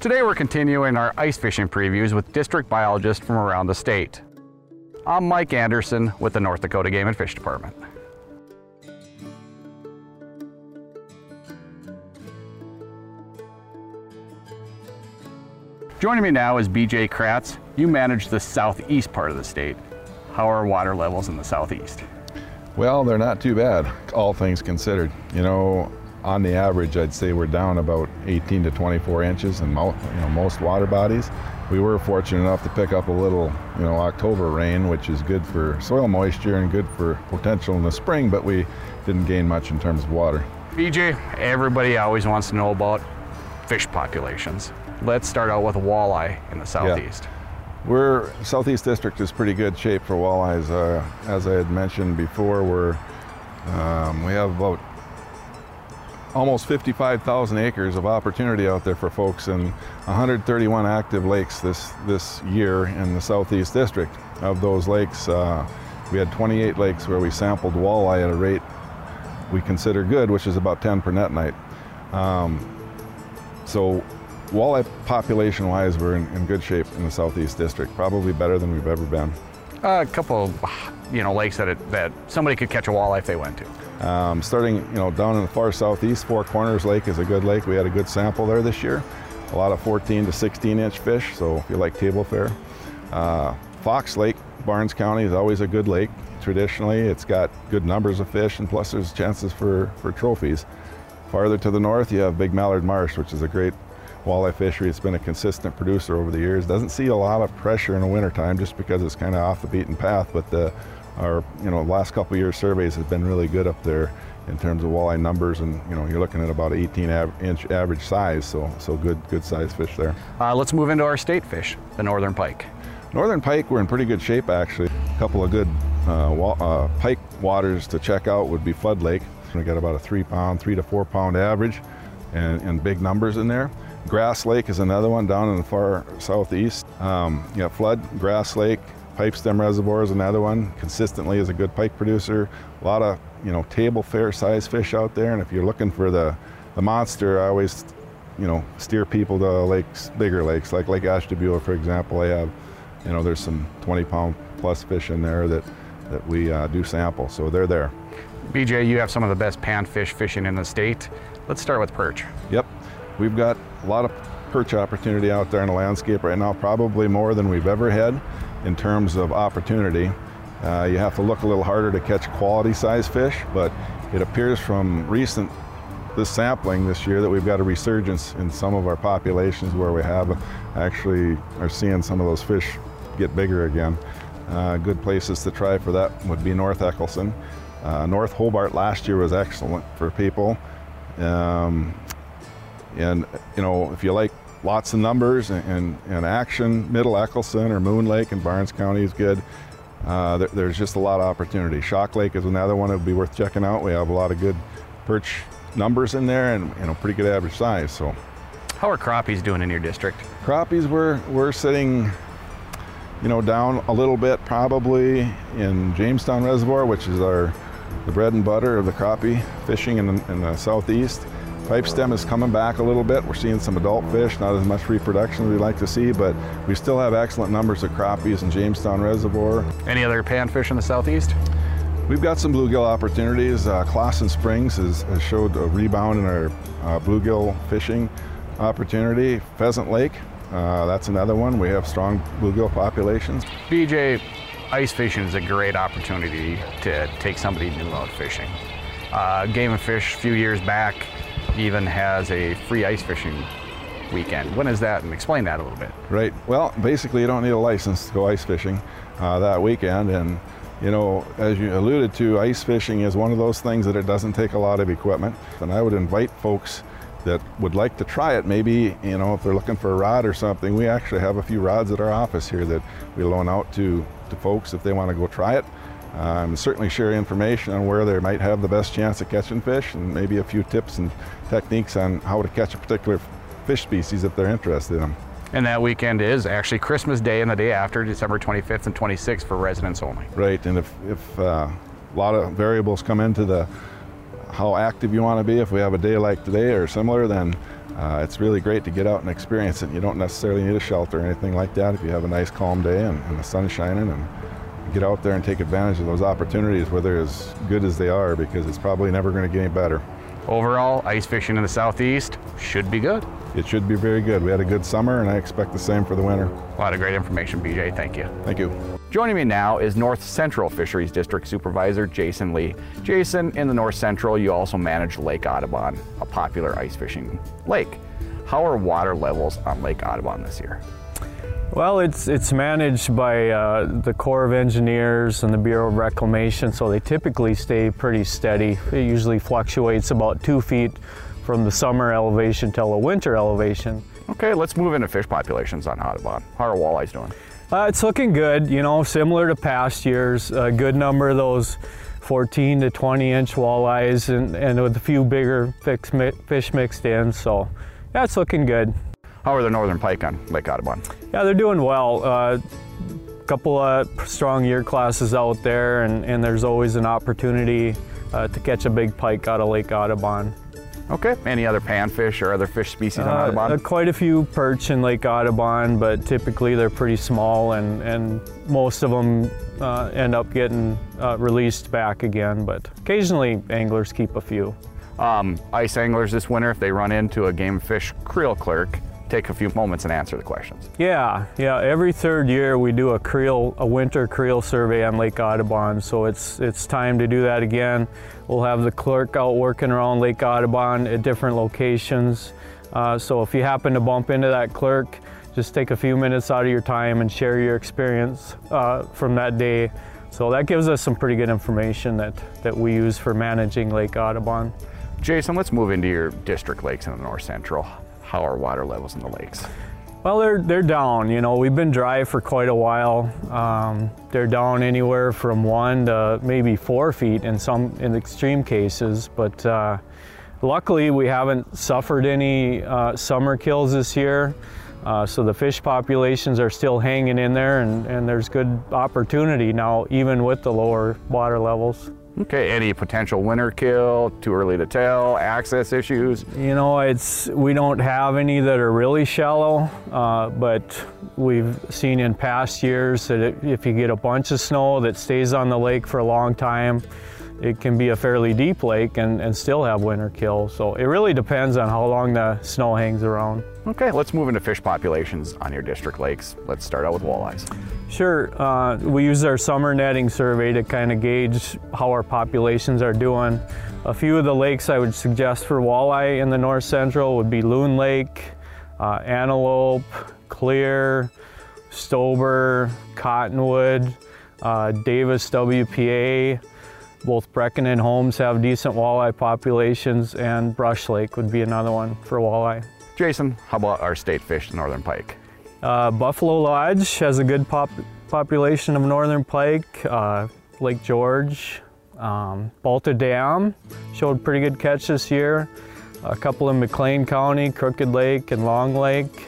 Today we're continuing our ice fishing previews with district biologists from around the state. I'm Mike Anderson with the North Dakota Game and Fish Department. Joining me now is BJ Kratz. You manage the southeast part of the state. How are water levels in the southeast? Well, they're not too bad, all things considered. You know, on the average, I'd say we're down about 18 to 24 inches in most water bodies. We were fortunate enough to pick up a little, October rain, which is good for soil moisture and good for potential in the spring, but we didn't gain much in terms of water. BJ, everybody always wants to know about fish populations. Let's start out with walleye in the southeast. Yeah. Southeast District is pretty good shape for walleyes. As I had mentioned before, we have about almost 55,000 acres of opportunity out there for folks, and 131 active lakes this year in the Southeast District. Of those lakes, we had 28 lakes where we sampled walleye at a rate we consider good, which is about 10 per net night. So walleye population-wise, we're in good shape in the Southeast District, probably better than we've ever been. A couple of, lakes that somebody could catch a walleye if they went to. Starting, down in the far southeast, Four Corners Lake is a good lake. We had a good sample there this year. A lot of 14 to 16 inch fish, so if you like table fare. Fox Lake, Barnes County, is always a good lake. Traditionally, it's got good numbers of fish, and plus there's chances for trophies. Farther to the north, you have Big Mallard Marsh, which is a great walleye fishery. It's been a consistent producer over the years. Doesn't see a lot of pressure in the wintertime just because it's kind of off the beaten path, but our last couple of years surveys have been really good up there in terms of walleye numbers, and you're looking at about 18-inch average size, so good size fish there. Let's move into our state fish, the northern pike. Northern pike, we're in pretty good shape actually. A couple of good pike waters to check out would be Flood Lake. We got about a 3 to 4 pound average, and big numbers in there. Grass Lake is another one down in the far southeast. Flood, Grass Lake, Pipestem Reservoir is another one. Consistently is a good pike producer. A lot of table fare size fish out there, and if you're looking for the monster, I always steer people to lakes, bigger lakes like Lake Ashtabula, for example. I have there's some 20-pound plus fish in there that we do sample, so they're there. BJ, you have some of the best panfish fishing in the state. Let's start with perch. Yep, we've got a lot of perch opportunity out there in the landscape right now, probably more than we've ever had in terms of opportunity. You have to look a little harder to catch quality size fish, but it appears from this sampling this year that we've got a resurgence in some of our populations where we are seeing some of those fish get bigger again. Good places to try for that would be North Eccleston. North Hobart last year was excellent for people. And if you like lots of numbers and action, Middle Eccleston or Moon Lake in Barnes County is good. There's just a lot of opportunity. Shock Lake is another one that would be worth checking out. We have a lot of good perch numbers in there, and pretty good average size. So, how are crappies doing in your district? Crappies, we're sitting down a little bit probably in Jamestown Reservoir, which is the bread and butter of the crappie fishing in the southeast. Pipestem is coming back a little bit. We're seeing some adult fish, not as much reproduction as we'd like to see, but we still have excellent numbers of crappies in Jamestown Reservoir. Any other panfish in the southeast? We've got some bluegill opportunities. Clawson Springs has showed a rebound in our bluegill fishing opportunity. Pheasant Lake, that's another one. We have strong bluegill populations. BJ, ice fishing is a great opportunity to take somebody new out fishing. Game and Fish a few years back even has a free ice fishing weekend. When is that? And explain that a little bit. Right. Well, basically you don't need a license to go ice fishing that weekend, and as you alluded to, ice fishing is one of those things that it doesn't take a lot of equipment, and I would invite folks that would like to try it. Maybe if they're looking for a rod or something, we actually have a few rods at our office here that we loan out to folks if they want to go try it. Certainly share information on where they might have the best chance of catching fish, and maybe a few tips and techniques on how to catch a particular fish species if they're interested in them. And that weekend is actually Christmas Day and the day after, December 25th and 26th, for residents only. Right, and if a lot of variables come into how active you want to be. If we have a day like today or similar, then it's really great to get out and experience it. You don't necessarily need a shelter or anything like that if you have a nice calm day and the sun's shining, and get out there and take advantage of those opportunities where they're as good as they are, because it's probably never going to get any better. Overall, ice fishing in the Southeast should be good. It should be very good. We had a good summer, and I expect the same for the winter. A lot of great information, BJ. Thank you. Thank you. Joining me now is North Central Fisheries District Supervisor Jason Lee. Jason, in the North Central, you also manage Lake Audubon, a popular ice fishing lake. How are water levels on Lake Audubon this year? Well, it's managed by the Corps of Engineers and the Bureau of Reclamation, so they typically stay pretty steady. It usually fluctuates about 2 feet from the summer elevation till the winter elevation. Okay, let's move into fish populations on Audubon. How are walleyes doing? It's looking good, you know, similar to past years. A good number of those 14 to 20 inch walleyes and with a few bigger fish mixed in, so yeah, it's looking good. How are the northern pike on Lake Audubon? Yeah, they're doing well. A couple of strong year classes out there, and there's always an opportunity to catch a big pike out of Lake Audubon. Okay, any other panfish or other fish species on Audubon? Quite a few perch in Lake Audubon, but typically they're pretty small, and most of them end up getting released back again, but occasionally anglers keep a few. Ice anglers this winter, if they run into a game fish creel clerk, take a few moments and answer the questions. Yeah, every third year we do a winter creel survey on Lake Audubon, so it's time to do that again. We'll have the clerk out working around Lake Audubon at different locations. So if you happen to bump into that clerk, just take a few minutes out of your time and share your experience from that day. So that gives us some pretty good information that we use for managing Lake Audubon. Jason, let's move into your district lakes in the North Central. How are water levels in the lakes? Well, they're down. You know, we've been dry for quite a while. They're down anywhere from 1 to maybe 4 feet in extreme cases, but luckily we haven't suffered any summer kills this year. So the fish populations are still hanging in there, and there's good opportunity now, even with the lower water levels. Okay, any potential winter kill, too early to tell, access issues? You know, we don't have any that are really shallow, but we've seen in past years that if you get a bunch of snow that stays on the lake for a long time, it can be a fairly deep lake and still have winter kill. So it really depends on how long the snow hangs around. Okay, let's move into fish populations on your district lakes. Let's start out with walleyes. Sure, we use our summer netting survey to kind of gauge how our populations are doing. A few of the lakes I would suggest for walleye in the North Central would be Loon Lake, Antelope, Clear, Stober, Cottonwood, Davis WPA. Both Brecken and Holmes have decent walleye populations, and Brush Lake would be another one for walleye. Jason, how about our state fish, the northern pike? Buffalo Lodge has a good population of northern pike. Lake George, Balta Dam showed pretty good catch this year. A couple in McLean County, Crooked Lake and Long Lake,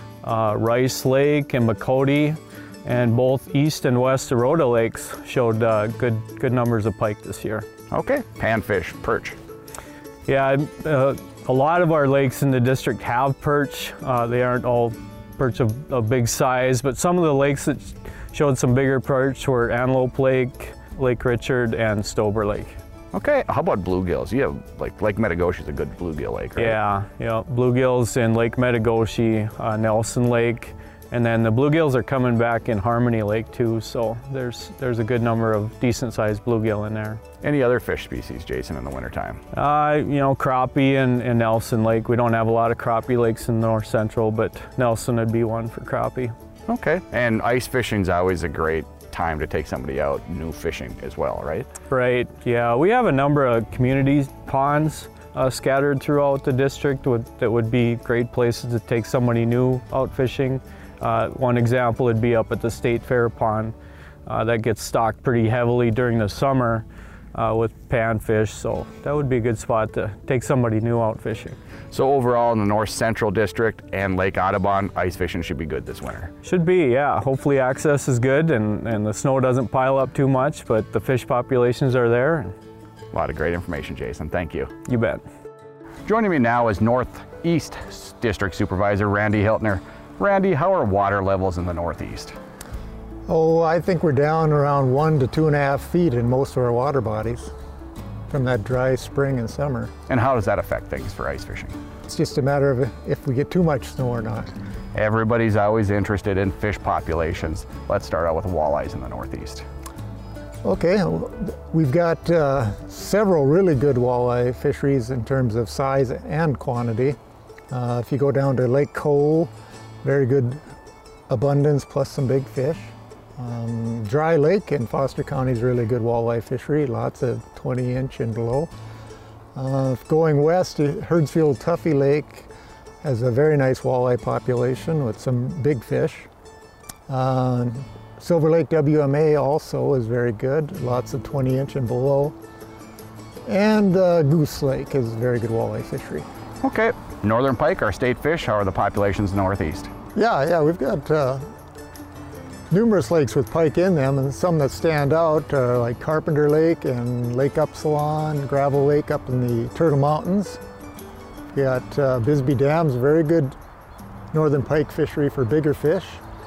Rice Lake and Makoti, and both east and west Arota lakes showed good numbers of pike this year. Okay, panfish, perch. Yeah, a lot of our lakes in the district have perch. They aren't all perch of big size, but some of the lakes that showed some bigger perch were Antelope Lake, Lake Richard, and Stober Lake. Okay, how about bluegills? You have, like, Lake Metagoshi is a good bluegill lake, right? Yeah, bluegills in Lake Metagoshi, Nelson Lake, and then the bluegills are coming back in Harmony Lake too, so there's a good number of decent-sized bluegill in there. Any other fish species, Jason, in the wintertime? Crappie and Nelson Lake. We don't have a lot of crappie lakes in the North Central, but Nelson would be one for crappie. Okay, and ice fishing's always a great time to take somebody out new fishing as well, right? Right, yeah. We have a number of community ponds scattered throughout the district that would be great places to take somebody new out fishing. One example would be up at the State Fair Pond. That gets stocked pretty heavily during the summer with panfish, so that would be a good spot to take somebody new out fishing. So overall in the North Central District and Lake Audubon, ice fishing should be good this winter? Should be, yeah. Hopefully access is good and the snow doesn't pile up too much, but the fish populations are there. A lot of great information, Jason. Thank you. You bet. Joining me now is Northeast District Supervisor Randy Hiltner. Randy, how are water levels in the Northeast? Oh, I think we're down around 1 to 2.5 feet in most of our water bodies from that dry spring and summer. And how does that affect things for ice fishing? It's just a matter of if we get too much snow or not. Everybody's always interested in fish populations. Let's start out with walleyes in the Northeast. Okay, we've got several really good walleye fisheries in terms of size and quantity. If you go down to Lake Cole, very good abundance plus some big fish. Dry Lake in Foster County is really good walleye fishery, lots of 20-inch and below. Going west, Herdsfield Tuffy Lake has a very nice walleye population with some big fish. Silver Lake WMA also is very good, lots of 20-inch and below. And Goose Lake is a very good walleye fishery. Okay, northern pike, our state fish, how are the populations in the Northeast? Yeah, we've got numerous lakes with pike in them, and some that stand out are like Carpenter Lake and Lake Upsilon, Gravel Lake up in the Turtle Mountains. We got Bisbee Dam's very good northern pike fishery for bigger fish.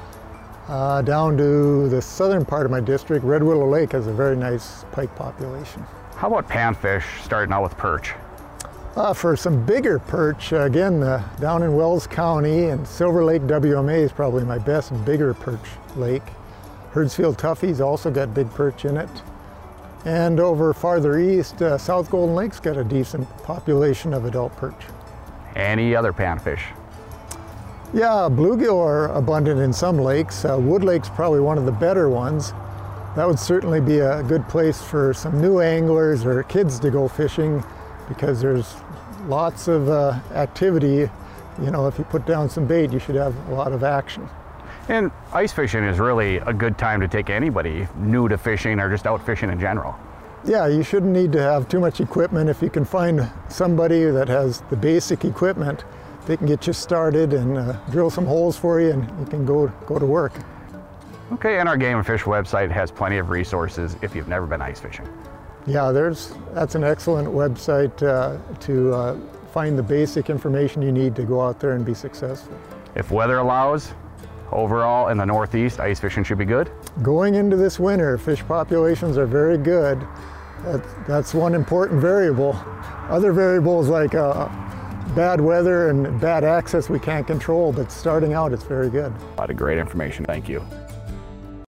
Down to the southern part of my district, Red Willow Lake has a very nice pike population. How about panfish, starting out with perch? For some bigger perch, again, down in Wells County and Silver Lake WMA is probably my best bigger perch lake. Herdsfield Tuffy's also got big perch in it. And over farther east, South Golden Lake's got a decent population of adult perch. Any other panfish? Yeah, bluegill are abundant in some lakes. Wood Lake's probably one of the better ones. That would certainly be a good place for some new anglers or kids to go fishing, because there's lots of activity. You know, if you put down some bait, you should have a lot of action. And ice fishing is really a good time to take anybody new to fishing or just out fishing in general. Yeah, you shouldn't need to have too much equipment. If you can find somebody that has the basic equipment, they can get you started and drill some holes for you, and you can go to work. Okay, and our Game and Fish website has plenty of resources if you've never been ice fishing. Yeah, that's an excellent website to find the basic information you need to go out there and be successful. If weather allows, overall in the Northeast, ice fishing should be good? Going into this winter, fish populations are very good. That's one important variable. Other variables like bad weather and bad access we can't control, but starting out it's very good. A lot of great information, thank you.